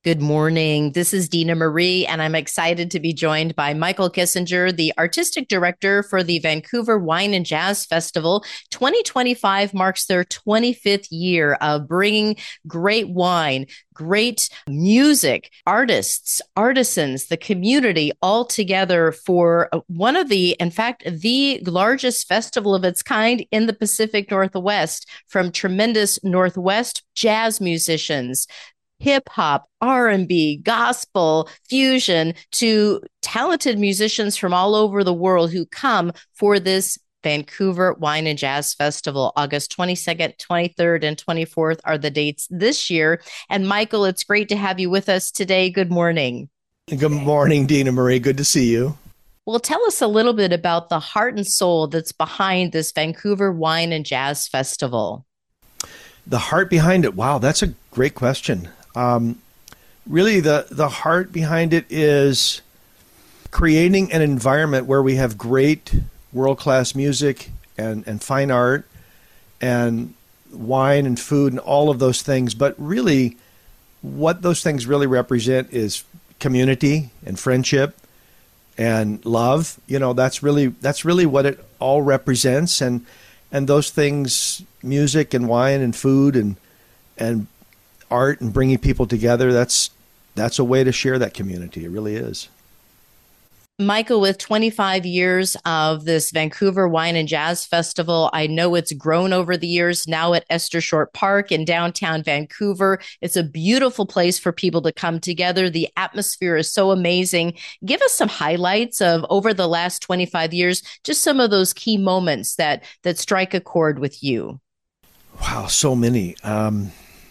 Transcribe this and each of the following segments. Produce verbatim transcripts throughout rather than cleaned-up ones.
Good morning. This is Dina Marie, and I'm excited to be joined by Michael Kissinger, the artistic director for the Vancouver Wine and Jazz Festival. twenty twenty-five marks their twenty-fifth year of bringing great wine, great music, artists, artisans, the community all together for one of the, in fact, the largest festival of its kind in the Pacific Northwest, from tremendous Northwest jazz musicians, hip hop, R and B, gospel, fusion, to talented musicians from all over the world who come for this Vancouver Wine and Jazz Festival. August twenty-second, twenty-third, and twenty-fourth are the dates this year. And Michael, it's great to have you with us today. Good morning. Good morning, Dina Marie. Good to see you. Well, tell us a little bit about the heart and soul that's behind this Vancouver Wine and Jazz Festival. The heart behind it. Wow, that's a great question. Um, really, the, the heart behind it is creating an environment where we have great world-class music and, and fine art and wine and food and all of those things. But really, what those things really represent is community and friendship and love. You know, that's really that's really what it all represents. And and those things, music and wine and food and and art and bringing people together, that's that's a way to share that community. It really is. Michael, with twenty-five years of this Vancouver Wine and Jazz Festival, I know it's grown over the years. Now at Esther Short Park in downtown Vancouver, it's a beautiful place for people to come together. The atmosphere is so amazing. Give us some highlights of over the last twenty-five years, just some of those key moments that that strike a chord with you. Wow, so many. Um,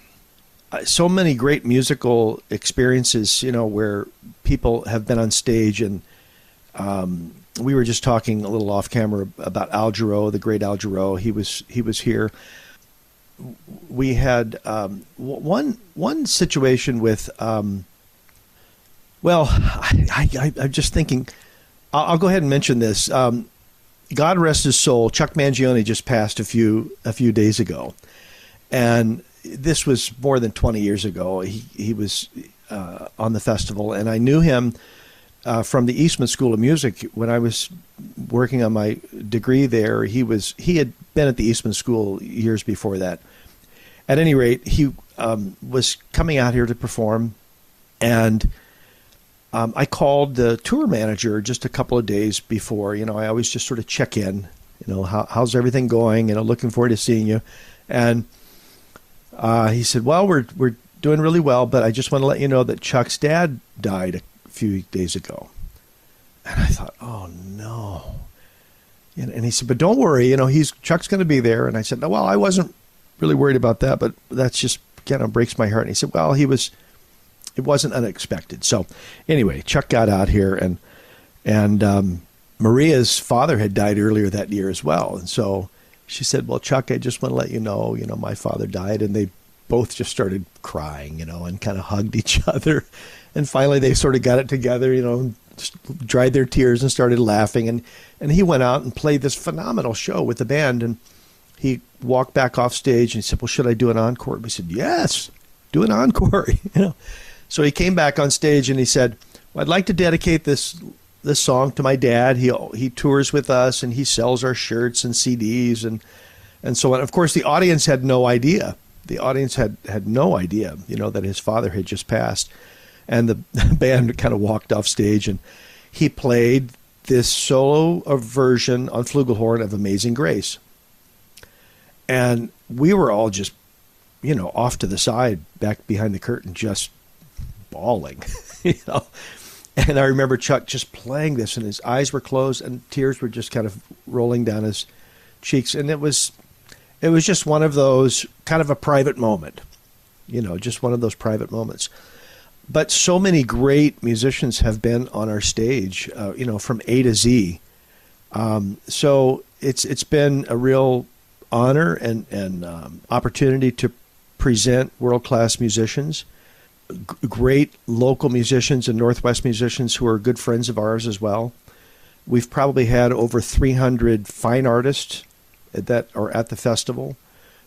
so many great musical experiences, you know, where people have been on stage. And um, we were just talking a little off camera about Al Jarreau, the great Al Jarreau. He was he was here. We had um, one one situation with, um, well, I, I, I'm just thinking, I'll, I'll go ahead and mention this. Um, God rest his soul, Chuck Mangione just passed a few a few days ago, and this was more than twenty years ago. He he was uh, on the festival, and I knew him uh, from the Eastman School of Music when I was working on my degree there. He was he had been at the Eastman School years before that. At any rate, he um, was coming out here to perform, and um, I called the tour manager just a couple of days before. You know, I always just sort of check in. You know, how, how's everything going? You know, looking forward to seeing you, and Uh, he said, well, we're we're doing really well, but I just want to let you know that Chuck's dad died a few days ago. And I thought, oh, no. And, and he said, but don't worry, you know, he's Chuck's going to be there. And I said, no, well, I wasn't really worried about that, but that's just kind of breaks my heart. And he said, well, he was, it wasn't unexpected. So anyway, Chuck got out here, and, and um, Maria's father had died earlier that year as well. And so she said, well, Chuck, I just want to let you know, you know, my father died. And they both just started crying, you know, and kind of hugged each other. And finally, they sort of got it together, you know, just dried their tears and started laughing. And, and he went out and played this phenomenal show with the band. And he walked back off stage and he said, well, should I do an encore? We said, yes, do an encore. you know. So he came back on stage and he said, well, I'd like to dedicate this this song to my dad. He he tours with us and he sells our shirts and C Ds and and so on. Of course, the audience had no idea. The audience had, had no idea, you know, that his father had just passed. And the band kind of walked off stage, and he played this solo version on flugelhorn of Amazing Grace. And we were all just, you know, off to the side, back behind the curtain, just bawling, you know. And I remember Chuck just playing this, and his eyes were closed, and tears were just kind of rolling down his cheeks. And it was, it was just one of those kind of a private moment, you know, just one of those private moments. But so many great musicians have been on our stage, uh, you know, from A to Z. Um, so it's it's been a real honor and and um, opportunity to present world-class musicians. Great local musicians and Northwest musicians who are good friends of ours as well. We've probably had over three hundred fine artists that are at the festival.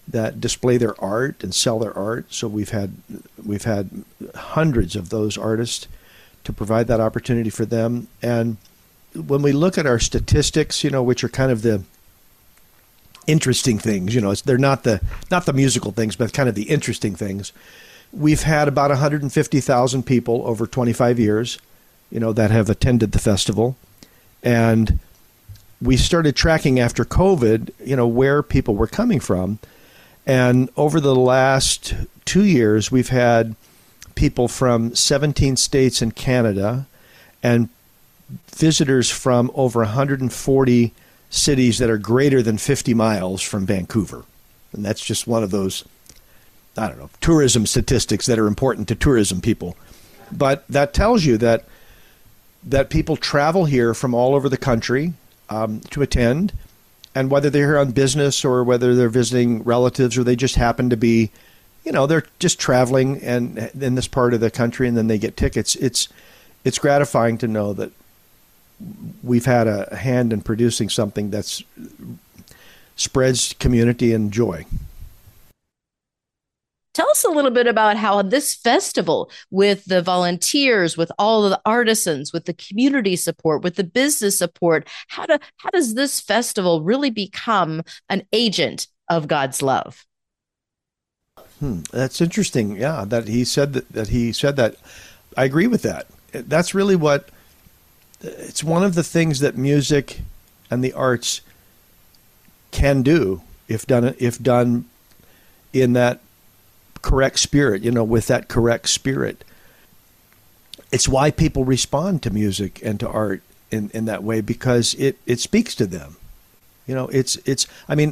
that display their art and sell their art. So we've had we've had hundreds of those artists to provide that opportunity for them. And when we look at our statistics, you know, which are kind of the interesting things, you know, it's, they're not the not the musical things, but kind of the interesting things. We've had about one hundred fifty thousand people over twenty-five years, you know, that have attended the festival. And we started tracking after COVID, you know, where people were coming from. And over the last two years, we've had people from seventeen states and Canada and visitors from over one hundred forty cities that are greater than fifty miles from Vancouver. And that's just one of those, I don't know, tourism statistics that are important to tourism people. But that tells you that that people travel here from all over the country um, to attend. And whether they're here on business or whether they're visiting relatives or they just happen to be, you know, they're just traveling and in this part of the country and then they get tickets. It's it's gratifying to know that we've had a hand in producing something that's spreads community and joy. Tell us a little bit about how this festival, with the volunteers, with all of the artisans, with the community support, with the business support, how do how does this festival really become an agent of God's love? Hmm, that's interesting. Yeah, that he said that, that he said that. I agree with that. That's really what it's one of the things that music and the arts can do if done if done in that correct spirit, you know, with that correct spirit. It's why people respond to music and to art in, in that way, because it, it speaks to them. You know, it's, it's, I mean,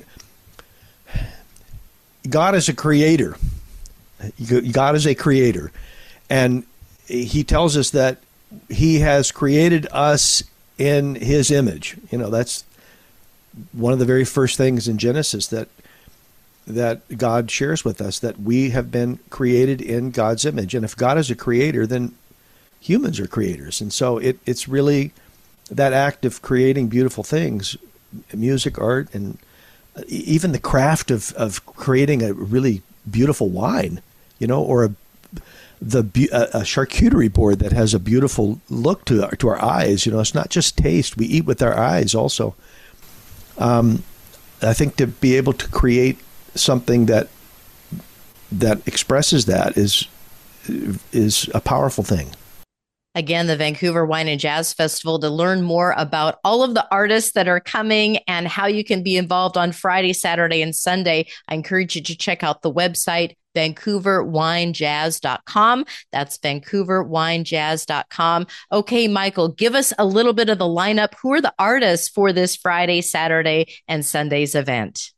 God is a creator. God is a creator. And he tells us that he has created us in his image. You know, that's one of the very first things in Genesis that that God shares with us, that we have been created in God's image. And if God is a creator, then humans are creators. And so it, it's really that act of creating beautiful things, music, art, and even the craft of, of creating a really beautiful wine, you know, or a the a charcuterie board that has a beautiful look to our, to our eyes. You know, it's not just taste. We eat with our eyes also. Um, I think to be able to create something that that expresses that is is a powerful thing. Again, the Vancouver Wine and Jazz Festival. To learn more about all of the artists that are coming and how you can be involved on Friday, Saturday, and Sunday, I encourage you to check out the website, vancouver wine jazz dot com. That's vancouver wine jazz dot com. Okay, Michael, give us a little bit of the lineup. Who are the artists for this Friday, Saturday, and Sunday's event?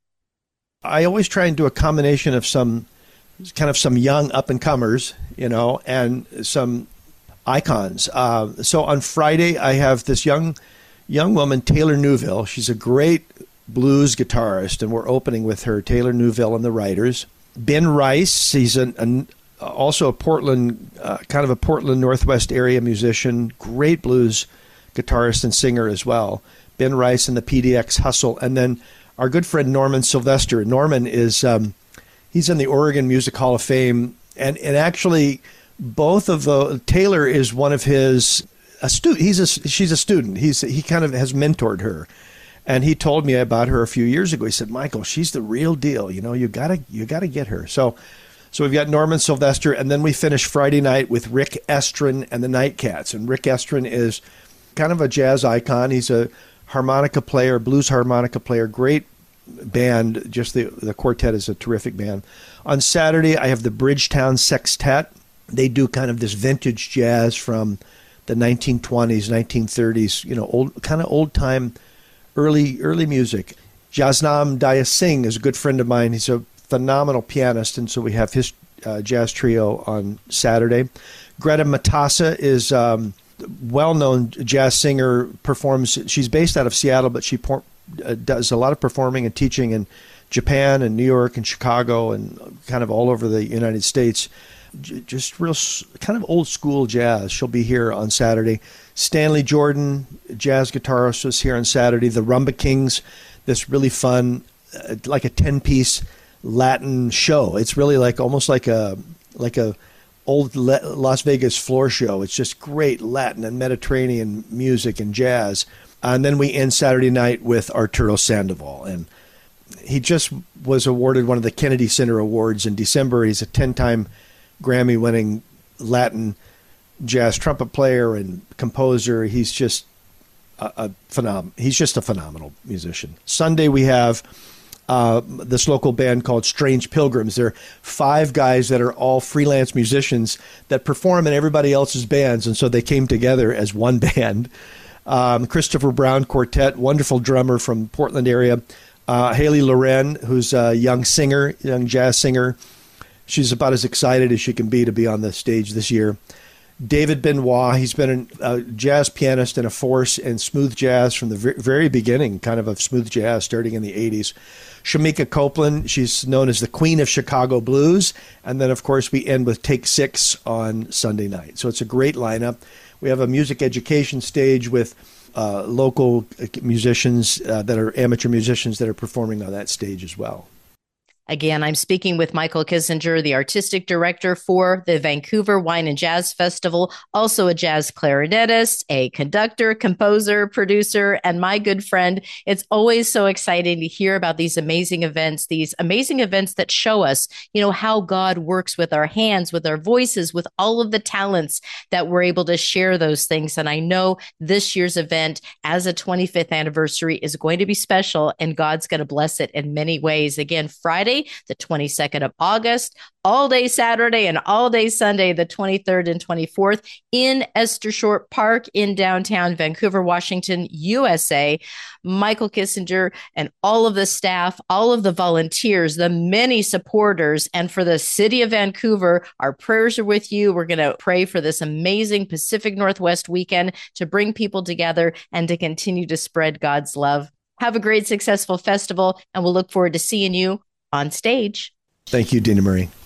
I always try and do a combination of some kind of some young up-and-comers, you know, and some icons. Uh, so on Friday, I have this young young woman, Taylor Newville. She's a great blues guitarist, and we're opening with her, Taylor Newville and the Writers. Ben Rice, he's an, an, also a Portland, uh, kind of a Portland Northwest area musician, great blues guitarist and singer as well. Ben Rice and the P D X Hustle. And then our good friend Norman Sylvester. Norman is, um, he's in the Oregon Music Hall of Fame. And, and actually, both of the, Taylor is one of his, a student, he's a, she's a student. He's, he kind of has mentored her. And he told me about her a few years ago. He said, Michael, she's the real deal. You know, you gotta, you gotta get her. So, so we've got Norman Sylvester, and then we finish Friday night with Rick Estrin and the Nightcats. And Rick Estrin is kind of a jazz icon. He's a harmonica player, blues harmonica player, great band. Just the, the quartet is a terrific band. On Saturday, I have the Bridgetown Sextet. They do kind of this vintage jazz from the nineteen twenties, nineteen thirties, you know, old, kind of old time, early, early music. Jasnam Daya Singh is a good friend of mine. He's a phenomenal pianist, and so we have his uh, jazz trio on Saturday. Greta Matassa is um, well-known jazz singer, performs. She's based out of Seattle, but she por- uh, does a lot of performing and teaching in Japan and New York and Chicago and kind of all over the United States. J- just real kind of old school jazz. She'll be here on Saturday. Stanley Jordan, jazz guitarist, was here on Saturday. The Rumba Kings, this really fun, uh, like a ten-piece Latin show. It's really like almost like a like a old Las Vegas floor show. It's just great Latin and Mediterranean music and jazz. And then we end Saturday night with Arturo Sandoval. And he just was awarded one of the Kennedy Center Awards in December. He's a ten-time Grammy-winning Latin jazz trumpet player and composer. He's just a, a phenom- He's just a phenomenal musician. Sunday we have uh, this local band called Strange Pilgrims. They're five guys that are all freelance musicians that perform in everybody else's bands, and so they came together as one band. Um, Christopher Brown Quartet, wonderful drummer from Portland area. Uh, Haley Loren, who's a young singer, young jazz singer. She's about as excited as she can be to be on the stage this year. David Benoit, he's been a jazz pianist and a force in smooth jazz from the very beginning, kind of of smooth jazz starting in the eighties. Shamika Copeland, she's known as the Queen of Chicago Blues. And then, of course, we end with Take Six on Sunday night. So it's a great lineup. We have a music education stage with uh, local musicians uh, that are amateur musicians that are performing on that stage as well. Again, I'm speaking with Michael Kissinger, the artistic director for the Vancouver Wine and Jazz Festival, also a jazz clarinetist, a conductor, composer, producer, and my good friend. It's always so exciting to hear about these amazing events, these amazing events that show us, you know, how God works with our hands, with our voices, with all of the talents that we're able to share those things. And I know this year's event as a twenty-fifth anniversary is going to be special, and God's going to bless it in many ways. Again, Friday, the twenty-second of August, all day Saturday and all day Sunday, the twenty-third and twenty-fourth in Esther Short Park in downtown Vancouver, Washington, U S A. Michael Kissinger and all of the staff, all of the volunteers, the many supporters, and for the city of Vancouver, our prayers are with you. We're going to pray for this amazing Pacific Northwest weekend to bring people together and to continue to spread God's love. Have a great, successful festival, and we'll look forward to seeing you on stage. Thank you, Dina Marie.